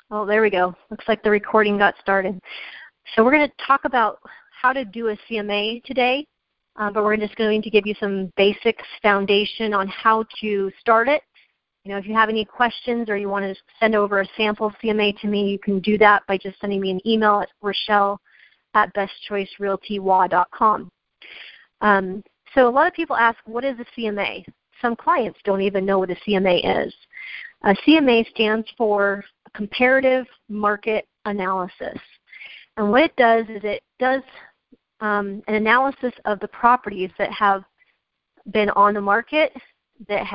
Oh, there we go. Looks like the recording got started. So we're going to talk about how to do a CMA today, but we're just going to give you some basics, foundation on how to start it. If you have any questions or you want to send over a sample CMA to me, you can do that by just sending me an email at Rochelle@bestchoicerealtywa.com. So a lot of people ask, what is a CMA? Some clients don't even know what a CMA is. A CMA stands for Comparative Market Analysis. And what it does is it does an analysis of the properties that have been on the market, that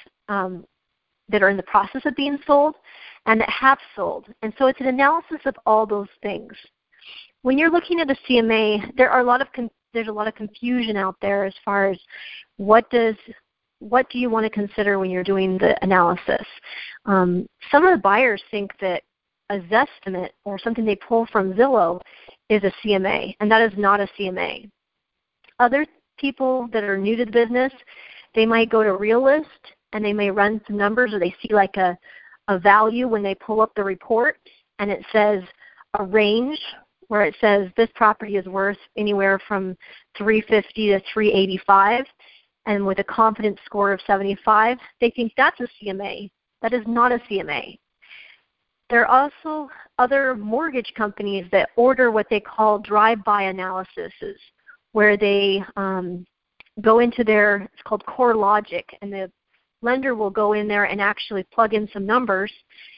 are in the process of being sold, and that have sold. And so it's an analysis of all those things. When you're looking at a CMA, there's a lot of confusion out there as far as what do you want to consider when you're doing the analysis. Some of the buyers think that a Zestimate or something they pull from Zillow is a CMA, and that is not a CMA. Other people that are new to the business, they might go to Realist and they may run some numbers, or they see like a value when they pull up the report, and it says a range where it says this property is worth anywhere from $350 to $385, and with a confidence score of 75, they think that's a CMA. That is not a CMA. There are also other mortgage companies that order what they call drive-by analyses, where they go into it's called CoreLogic, and the lender will go in there and actually plug in some numbers,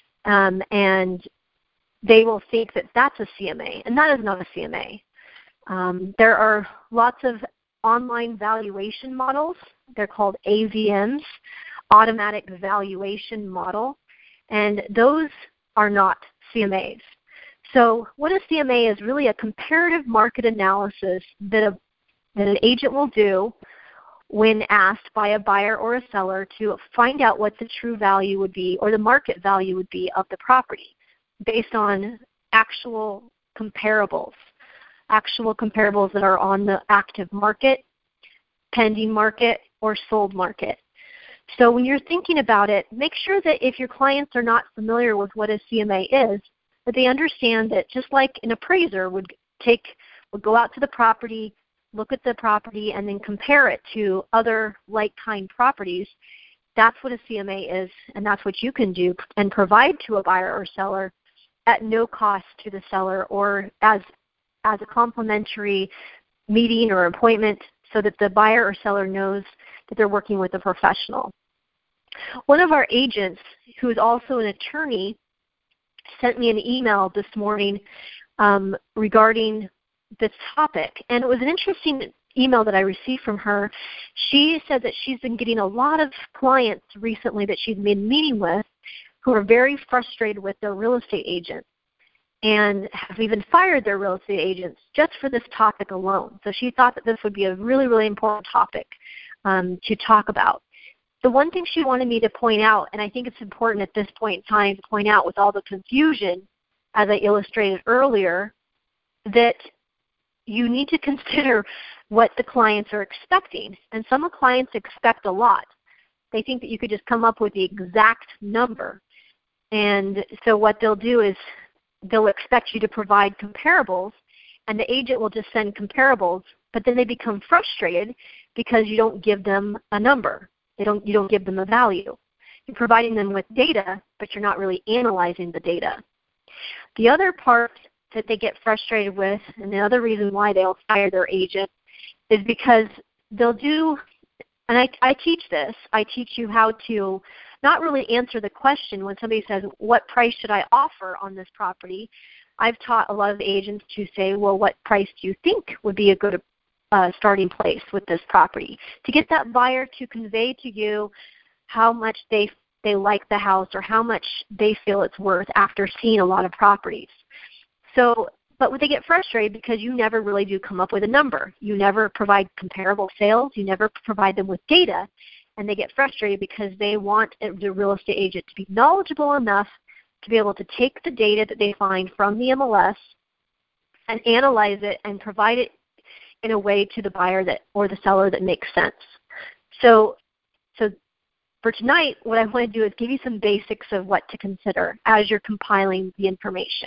and they will think that that's a CMA, and that is not a CMA. There are lots of online valuation models. They're called AVMs, Automatic Valuation Model, and those are not CMAs. So what a CMA is really a comparative market analysis that an agent will do when asked by a buyer or a seller to find out what the true value would be, or the market value would be, of the property based on actual comparables that are on the active market, pending market, or sold market. So when you're thinking about it, make sure that if your clients are not familiar with what a CMA is, that they understand that just like an appraiser would go out to the property, look at the property, and then compare it to other like-kind properties, that's what a CMA is, and that's what you can do and provide to a buyer or seller at no cost to the seller, or as a complimentary meeting or appointment, so that the buyer or seller knows that they're working with a professional. One of our agents, who is also an attorney, sent me an email this morning regarding this topic, and it was an interesting email that I received from her. She said that she's been getting a lot of clients recently that she's been meeting with who are very frustrated with their real estate agent and have even fired their real estate agents just for this topic alone. So she thought that this would be a really, really important topic to talk about. The one thing she wanted me to point out, and I think it's important at this point in time to point out with all the confusion, as I illustrated earlier, that you need to consider what the clients are expecting. And some clients expect a lot. They think that you could just come up with the exact number. And so what they'll do is they'll expect you to provide comparables, and the agent will just send comparables, but then they become frustrated because you don't give them a number. You don't give them a value. You're providing them with data, but you're not really analyzing the data. The other part that they get frustrated with, and the other reason why they'll fire their agent, is because they'll do, and I teach this, I teach you how to not really answer the question when somebody says, what price should I offer on this property? I've taught a lot of agents to say, well, what price do you think would be a good starting place with this property, to get that buyer to convey to you how much they like the house or how much they feel it's worth after seeing a lot of properties. So, but they get frustrated because you never really do come up with a number. You never provide comparable sales. You never provide them with data. And they get frustrated because they want the real estate agent to be knowledgeable enough to be able to take the data that they find from the MLS and analyze it and provide it in a way to the buyer or the seller that makes sense. So For tonight, what I want to do is give you some basics of what to consider as you're compiling the information.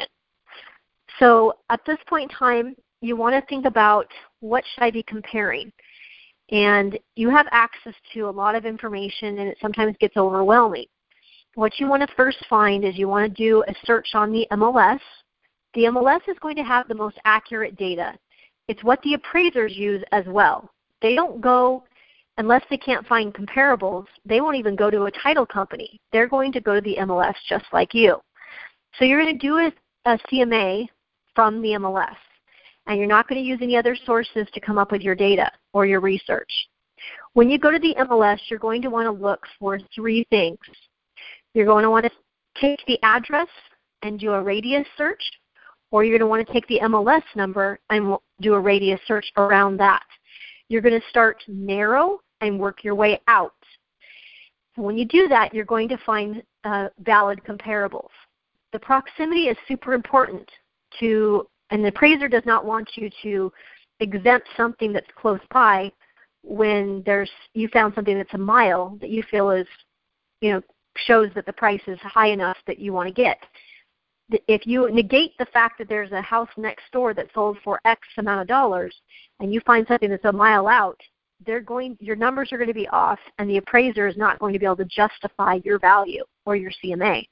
So at this point in time, you want to think about what should I be comparing. And you have access to a lot of information, and it sometimes gets overwhelming. What you want to first find is you want to do a search on the MLS. The MLS is going to have the most accurate data. It's what the appraisers use as well. They don't go, unless they can't find comparables, they won't even go to a title company. They're going to go to the MLS just like you. So you're going to do a CMA from the MLS, and you're not going to use any other sources to come up with your data or your research. When you go to the MLS, you're going to want to look for three things. You're going to want to take the address and do a radius search, or you're going to want to take the MLS number and do a radius search around that. You're going to start narrow and work your way out. And when you do that, you're going to find valid comparables. The proximity is super important and the appraiser does not want you to exempt something that's close by when you found something that's a mile that you feel is, shows that the price is high enough that you want to get. If you negate the fact that there's a house next door that sold for X amount of dollars and you find something that's a mile out, your numbers are going to be off, and the appraiser is not going to be able to justify your value or your CMA.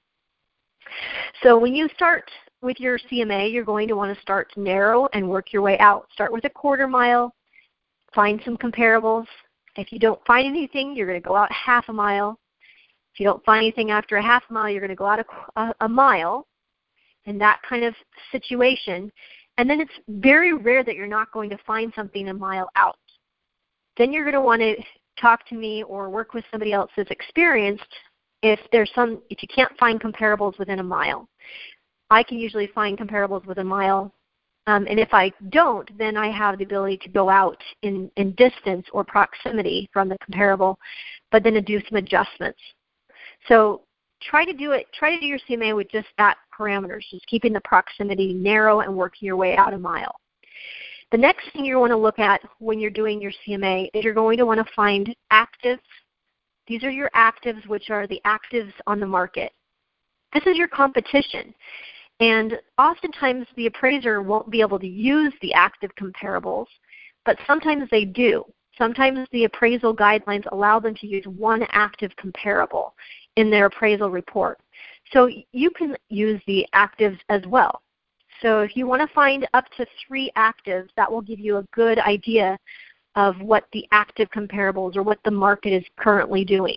So when you start with your CMA, you're going to want to start to narrow and work your way out. Start with a quarter mile, find some comparables. If you don't find anything, you're going to go out half a mile. If you don't find anything after a half a mile, you're going to go out a mile in that kind of situation. And then it's very rare that you're not going to find something a mile out. Then you're going to want to talk to me or work with somebody else that's experienced if you can't find comparables within a mile. I can usually find comparables within a mile. And if I don't, then I have the ability to go out in distance or proximity from the comparable, but then to do some adjustments. So try to do your CMA with just that parameters, just keeping the proximity narrow and working your way out a mile. The next thing you want to look at when you're doing your CMA is you're going to want to find actives. These are your actives, which are the actives on the market. This is your competition. And oftentimes the appraiser won't be able to use the active comparables, but sometimes they do. Sometimes the appraisal guidelines allow them to use one active comparable in their appraisal report. So you can use the actives as well. So if you want to find up to 3 actives, that will give you a good idea of what the active comparables or what the market is currently doing.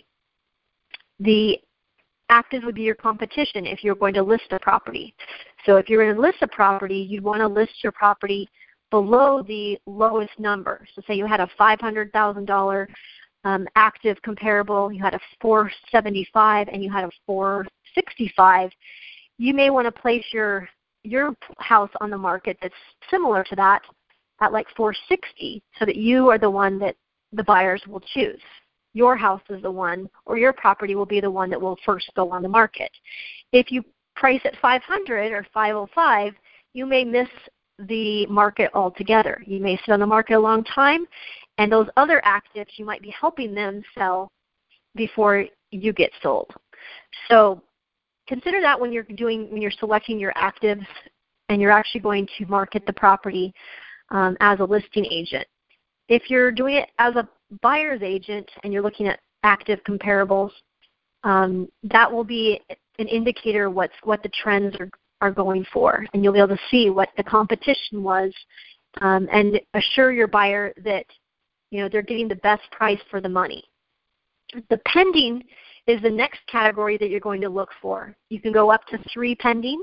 The actives would be your competition if you're going to list a property. So if you're going to list a property, you'd want to list your property below the lowest number. So say you had a $500,000 active comparable, you had a 475 and you had a 465, you may want to place your house on the market that's similar to that at like 460 so that you are the one that the buyers will choose. Your house is the one, or your property will be the one that will first go on the market. If you price at 500 or 505, you may miss the market altogether. You may sit on the market a long time, and those other actives, you might be helping them sell before you get sold. So consider that when you're selecting your actives and you're actually going to market the property as a listing agent. If you're doing it as a buyer's agent and you're looking at active comparables, that will be an indicator what the trends are going for, and you'll be able to see what the competition was and assure your buyer that they're getting the best price for the money. The pending is the next category that you're going to look for. You can go up to 3 pending,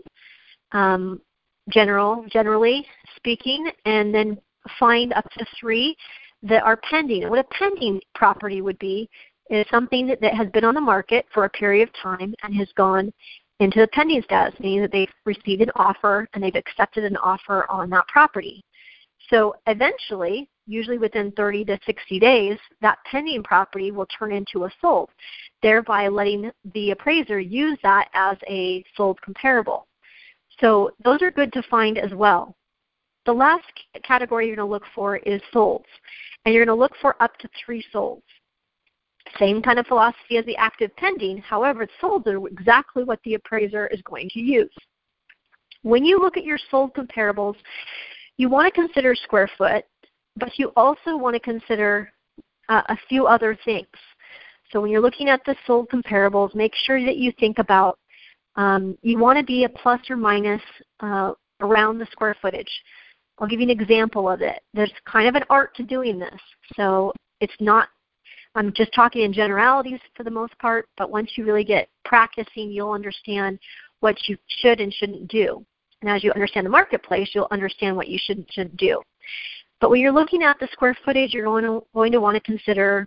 generally speaking, and then find up to 3 that are pending. And what a pending property would be is something that has been on the market for a period of time and has gone into the pending status, meaning that they've received an offer and they've accepted an offer on that property. So eventually, usually within 30 to 60 days, that pending property will turn into a sold, thereby letting the appraiser use that as a sold comparable. So those are good to find as well. The last category you're going to look for is solds, and you're going to look for up to 3 solds. Same kind of philosophy as the active pending. However, it's sold to exactly what the appraiser is going to use. When you look at your sold comparables, you want to consider square foot, but you also want to consider a few other things. So when you're looking at the sold comparables, make sure that you think about, you want to be a plus or minus around the square footage. I'll give you an example of it. There's kind of an art to doing this. So it's not, I'm just talking in generalities for the most part, but once you really get practicing, you'll understand what you should and shouldn't do. And as you understand the marketplace, you'll understand what you should and shouldn't do. But when you're looking at the square footage, you're going to want to consider,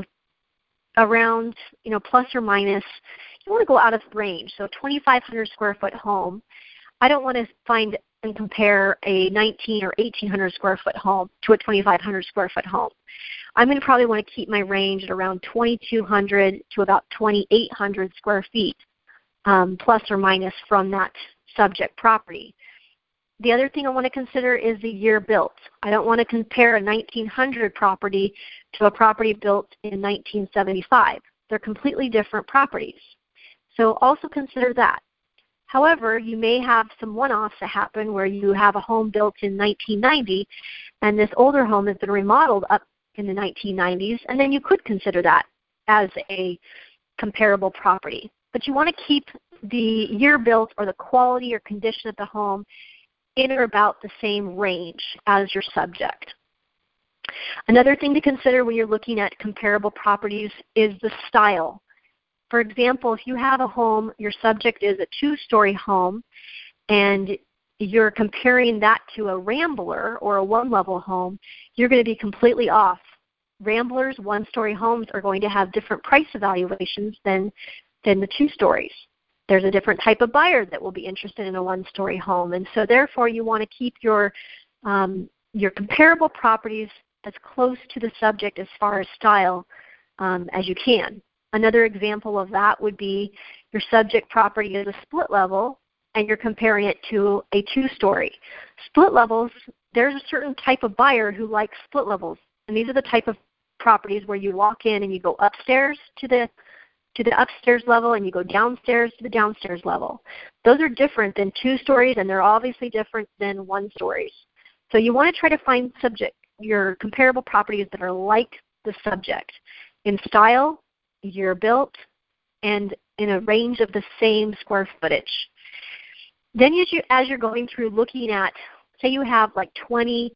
around, plus or minus. You want to go out of range. So 2,500 square foot home, I don't want to find and compare a 19 or 1,800 square foot home to a 2,500 square foot home. I'm going to probably want to keep my range at around 2,200 to about 2,800 square feet, plus or minus from that subject property. The other thing I want to consider is the year built. I don't want to compare a 1900 property to a property built in 1975. They're completely different properties. So also consider that. However, you may have some one-offs that happen where you have a home built in 1990 and this older home has been remodeled up in the 1990s, and then you could consider that as a comparable property. But you want to keep the year built or the quality or condition of the home in or about the same range as your subject. Another thing to consider when you're looking at comparable properties is the style. For example, if you have a home, your subject is a 2-story home, and you're comparing that to a Rambler or a 1-level home, you're going to be completely off. Ramblers, 1-story homes, are going to have different price evaluations than the 2 stories. There's a different type of buyer that will be interested in a 1-story home, and so therefore you want to keep your comparable properties as close to the subject as far as style as you can. Another example of that would be your subject property is a split level and you're comparing it to a 2-story. Split levels, there's a certain type of buyer who likes split levels, and these are the type of properties where you walk in and you go upstairs to the upstairs level and you go downstairs to the downstairs level. Those are different than 2 stories, and they're obviously different than 1 stories. So you want to try to find your comparable properties that are like the subject in style, year built, and in a range of the same square footage. Then as you're going through looking at, say you have like 20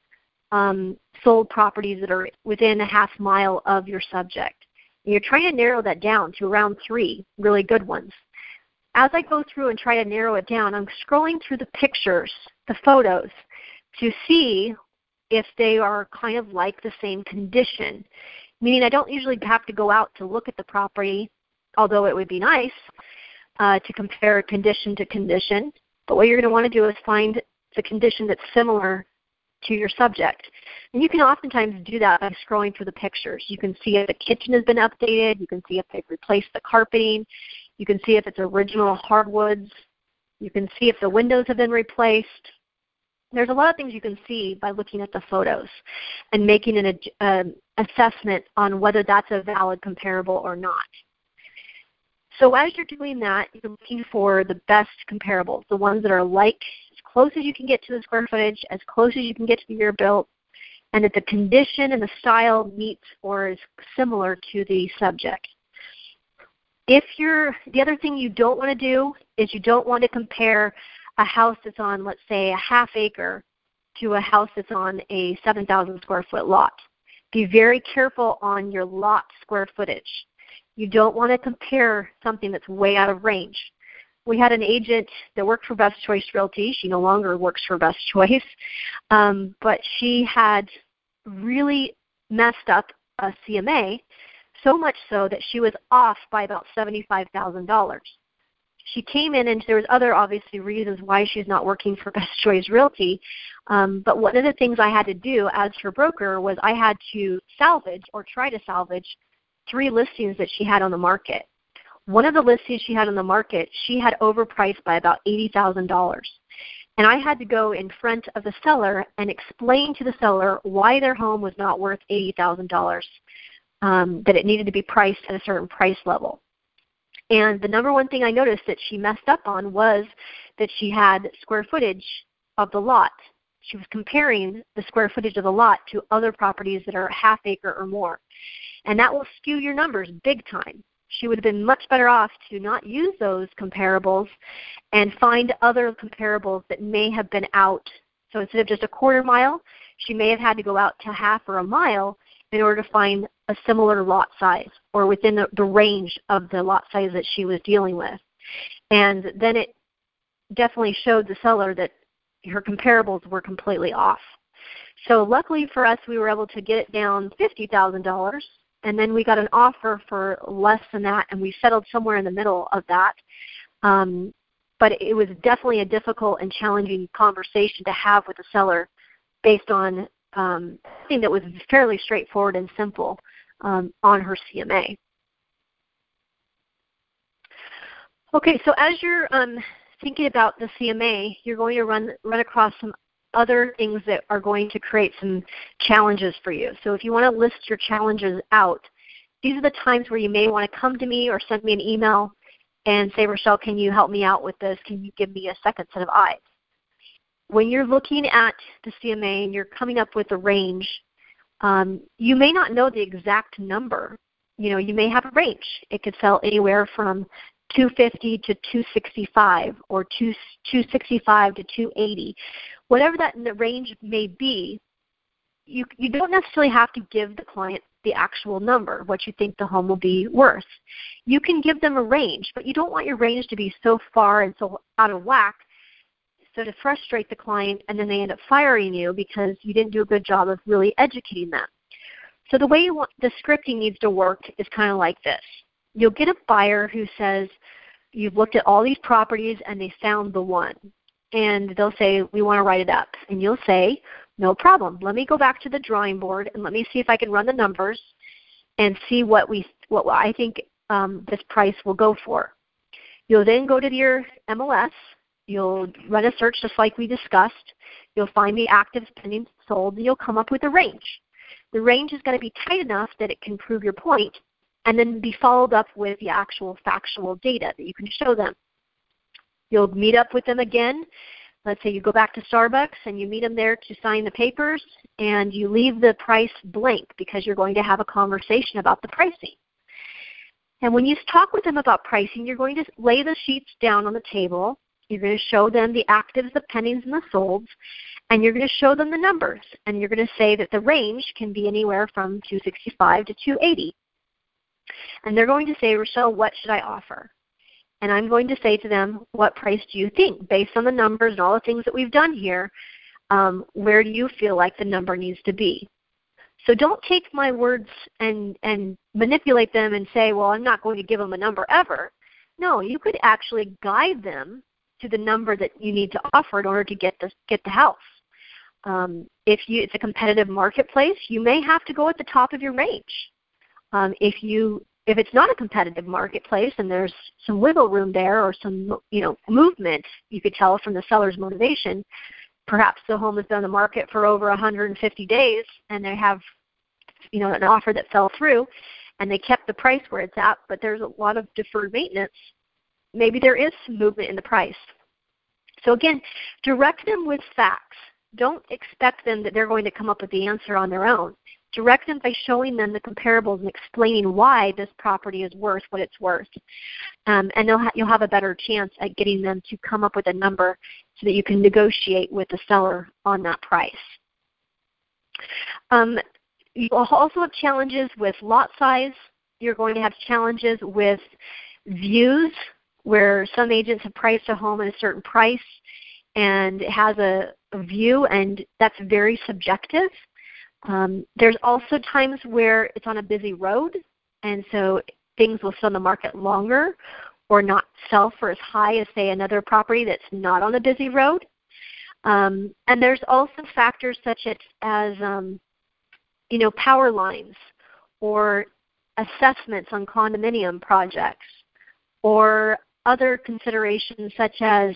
sold properties that are within a half mile of your subject. And you're trying to narrow that down to around 3 really good ones. As I go through and try to narrow it down, I'm scrolling through the pictures, the photos, to see if they are kind of like the same condition. Meaning I don't usually have to go out to look at the property, although it would be nice to compare condition to condition. But what you're going to want to do is find the condition that's similar to your subject. And you can oftentimes do that by scrolling through the pictures. You can see if the kitchen has been updated. You can see if they've replaced the carpeting. You can see if it's original hardwoods. You can see if the windows have been replaced. There's a lot of things you can see by looking at the photos and making an assessment on whether that's a valid comparable or not. So as you're doing that, you're looking for the best comparables, the ones that are like as close as you can get to the square footage, as close as you can get to the year built, and that the condition and the style meets or is similar to the subject. The other thing you don't want to do is you don't want to compare a house that's on, let's say, a half acre to a house that's on a 7,000 square foot lot. Be very careful on your lot square footage. You don't want to compare something that's way out of range. We had an agent that worked for Best Choice Realty. She no longer works for Best Choice, but she had really messed up a CMA, so much so that she was off by about $75,000. She came in, and there was other, obviously, reasons why she's not working for Best Choice Realty. But one of the things I had to do as her broker was I had to salvage or try to salvage 3 listings that she had on the market. One of the listings she had on the market, she had overpriced by about $80,000. And I had to go in front of the seller and explain to the seller why their home was not worth $80,000. that it needed to be priced at a certain price level. And the number one thing I noticed that she messed up on was that she had square footage of the lot. She was comparing the square footage of the lot to other properties that are half acre or more. And that will skew your numbers big time. She would have been much better off to not use those comparables and find other comparables that may have been out. So instead of just a quarter mile, she may have had to go out to half or a mile in order to find a similar lot size or within the range of the lot size that she was dealing with. And then it definitely showed the seller that her comparables were completely off. So luckily for us, we were able to get it down $50,000, and then we got an offer for less than that, and we settled somewhere in the middle of that. But it was definitely a difficult and challenging conversation to have with the seller based on something that was fairly straightforward and simple on her CMA. Okay, so as you're thinking about the CMA, you're going to run across some other things that are going to create some challenges for you. So if you want to list your challenges out, these are the times where you may want to come to me or send me an email and say, Rochelle, can you help me out with this? Can you give me a second set of eyes? When you're looking at the CMA and you're coming up with a range, you may not know the exact number. You may have a range. It could sell anywhere from 250 to 265 or 265 to 280. Whatever that range may be, you don't necessarily have to give the client the actual number, what you think the home will be worth. You can give them a range, but you don't want your range to be so far and so out of whack so to frustrate the client and then they end up firing you because you didn't do a good job of really educating them. So the way the scripting needs to work is kind of like this. You'll get a buyer who says, you've looked at all these properties and they found the one. And they'll say, we want to write it up. And you'll say, no problem. Let me go back to the drawing board and let me see if I can run the numbers and see what I think this price will go for. You'll then go to your MLS. You'll run a search just like we discussed. You'll find the actives pending sold, and you'll come up with a range. The range is going to be tight enough that it can prove your point and then be followed up with the actual factual data that you can show them. You'll meet up with them again. Let's say you go back to Starbucks and you meet them there to sign the papers, and you leave the price blank because you're going to have a conversation about the pricing. And when you talk with them about pricing, you're going to lay the sheets down on the table. You're going to show them the actives, the pendings, and the solds, and you're going to show them the numbers. And you're going to say that the range can be anywhere from 265 to 280. And they're going to say, Rochelle, what should I offer? And I'm going to say to them, what price do you think? Based on the numbers and all the things that we've done here, where do you feel like the number needs to be? So don't take my words and manipulate them and say, well, I'm not going to give them a number ever. No, you could actually guide them to the number that you need to offer in order to get the house. If it's a competitive marketplace, you may have to go at the top of your range. If it's not a competitive marketplace and there's some wiggle room there or some movement, you could tell from the seller's motivation. Perhaps the home has been on the market for over 150 days and they have an offer that fell through and they kept the price where it's at, but there's a lot of deferred maintenance. Maybe there is some movement in the price. So again, direct them with facts. Don't expect them that they're going to come up with the answer on their own. Direct them by showing them the comparables and explaining why this property is worth what it's worth. And you'll have a better chance at getting them to come up with a number so that you can negotiate with the seller on that price. You'll also have challenges with lot size. You're going to have challenges with views, where some agents have priced a home at a certain price and it has a view, and that's very subjective. There's also times where it's on a busy road, and so things will sit on the market longer or not sell for as high as, say, another property that's not on a busy road. And there's also factors such as power lines or assessments on condominium projects, or other considerations such as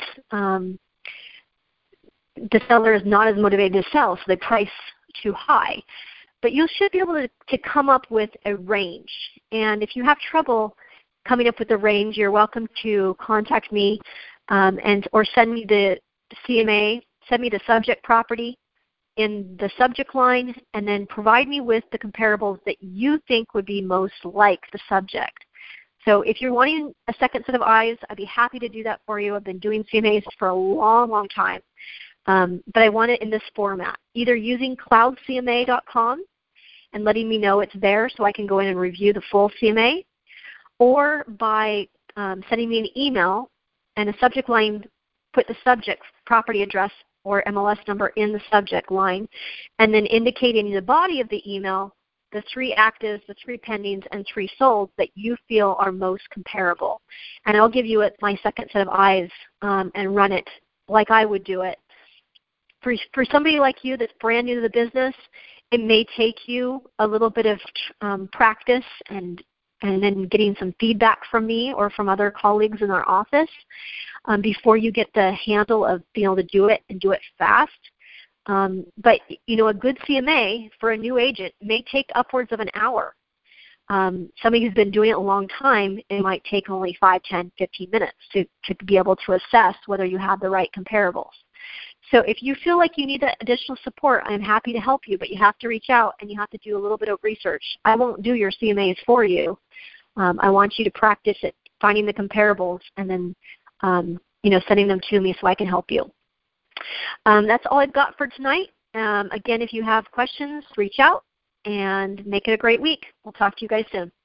the seller is not as motivated to sell, so they price too high. but you should be able to come up with a range. And if you have trouble coming up with a range, you're welcome to contact me or send me the CMA, send me the subject property in the subject line, and then provide me with the comparables that you think would be most like the subject. So if you're wanting a second set of eyes, I'd be happy to do that for you. I've been doing CMAs for a long, long time. But I want it in this format, either using cloudcma.com and letting me know it's there so I can go in and review the full CMA, or by sending me an email and a subject line, put the subject property address or MLS number in the subject line, and then indicating in the body of the email the 3 actives, the 3 pendings, and 3 solds that you feel are most comparable. And I'll give you my second set of eyes and run it like I would do it. For somebody like you that's brand new to the business, it may take you a little bit of practice and then getting some feedback from me or from other colleagues in our office before you get the handle of being able to do it and do it fast. But, a good CMA for a new agent may take upwards of an hour. Somebody who's been doing it a long time, it might take only 5, 10, 15 minutes to be able to assess whether you have the right comparables. So if you feel like you need that additional support, I'm happy to help you, but you have to reach out and you have to do a little bit of research. I won't do your CMAs for you. I want you to practice it, finding the comparables, and then sending them to me so I can help you. That's all I've got for tonight. Again, if you have questions, reach out and make it a great week. We'll talk to you guys soon.